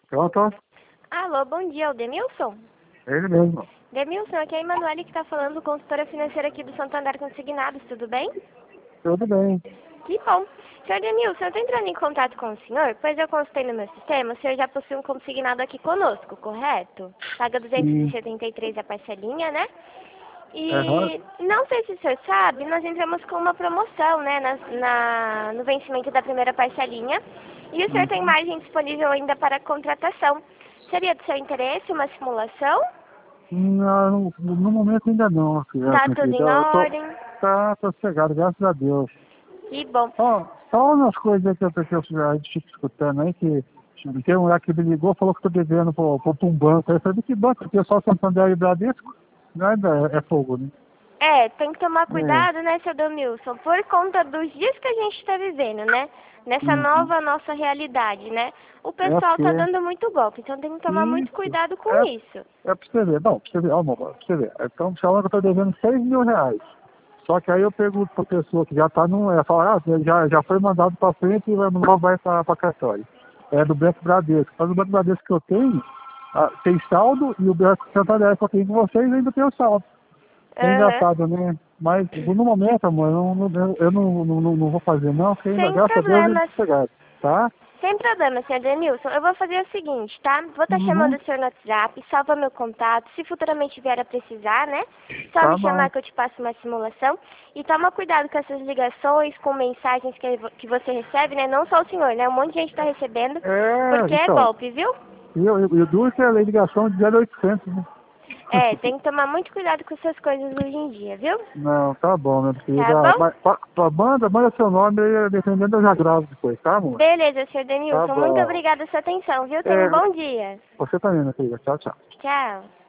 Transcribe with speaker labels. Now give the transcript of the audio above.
Speaker 1: Pronto?
Speaker 2: Alô, bom dia, é o Demilson?
Speaker 1: Ele mesmo.
Speaker 2: Demilson, aqui é a Emanuele que está falando, consultora financeira aqui do Santander Consignados, tudo bem?
Speaker 1: Tudo bem.
Speaker 2: Que bom. Senhor Demilson, eu estou entrando em contato com o senhor, pois eu consultei no meu sistema, o senhor já possui um consignado aqui conosco, correto? Paga
Speaker 1: Sim.
Speaker 2: 273 a parcelinha, né?
Speaker 1: Aham.
Speaker 2: E não sei se o senhor sabe, nós entramos com uma promoção, né, no vencimento da primeira parcelinha, e o senhor tem
Speaker 1: Uhum.
Speaker 2: margem disponível ainda para contratação. Seria do seu interesse uma simulação?
Speaker 1: Não, no momento ainda não, filha,
Speaker 2: Tá
Speaker 1: minha
Speaker 2: tudo
Speaker 1: querida.
Speaker 2: em
Speaker 1: Eu tô,
Speaker 2: ordem?
Speaker 1: tô sossegado, graças a Deus.
Speaker 2: Que bom.
Speaker 1: Só umas coisas aí que a gente fica escutando aí, que tem um mulher que me ligou, falou que tô devendo pra um banco. Aí eu falei, que banco? Porque só Santander e Bradesco? Nada, é fogo, né?
Speaker 2: É, tem que tomar
Speaker 1: É.
Speaker 2: cuidado, né, seu Demilson, por conta dos dias que a gente está vivendo, né? Nessa
Speaker 1: Uhum.
Speaker 2: nova nossa realidade, né? O
Speaker 1: É
Speaker 2: pessoal tá
Speaker 1: porque
Speaker 2: dando muito golpe, então tem que tomar muito
Speaker 1: isso.
Speaker 2: cuidado com
Speaker 1: É,
Speaker 2: isso.
Speaker 1: é pra você ver. Não, pra você ver, ó, amor, pra você ver. Então, falando que eu tô devendo R$ 6.000. Só que aí eu pergunto pra pessoa que já tá ela fala, já foi mandado pra frente e não vai pra cartório. É do Banco Bradesco. Mas o Banco Bradesco que eu tenho, tem saldo e o Banco Santander que eu tenho com vocês ainda tem o saldo. É
Speaker 2: Aham.
Speaker 1: engraçado, né? Mas no momento, amor, eu não vou fazer não, porque ainda,
Speaker 2: Sem
Speaker 1: graças a Deus, ele
Speaker 2: problemas.
Speaker 1: sossegado, tá?
Speaker 2: Sem problema, senhor Denilson. Eu vou fazer o seguinte, tá? Vou estar chamando
Speaker 1: Uhum.
Speaker 2: o senhor no WhatsApp, salva meu contato. Se futuramente vier a precisar, né? Só
Speaker 1: Tá
Speaker 2: me
Speaker 1: bom.
Speaker 2: chamar que eu te passo uma simulação. E toma cuidado com essas ligações, com mensagens que você recebe, né? Não só o senhor, né? Um monte de gente tá recebendo, porque é
Speaker 1: Então.
Speaker 2: golpe, viu?
Speaker 1: E o duro que é a ligação de 0800, né?
Speaker 2: É, tem que tomar muito cuidado com essas coisas hoje em dia, viu?
Speaker 1: Não, tá bom, meu querido.
Speaker 2: Tá bom?
Speaker 1: Mas, manda seu nome aí, dependendo eu já gravo depois, tá, amor?
Speaker 2: Beleza, senhor
Speaker 1: Tá
Speaker 2: Denilson. Muito
Speaker 1: bom.
Speaker 2: obrigada pela sua atenção, viu? Tenha um
Speaker 1: É,
Speaker 2: bom dia.
Speaker 1: você também, minha querida. Tchau, tchau.
Speaker 2: Tchau.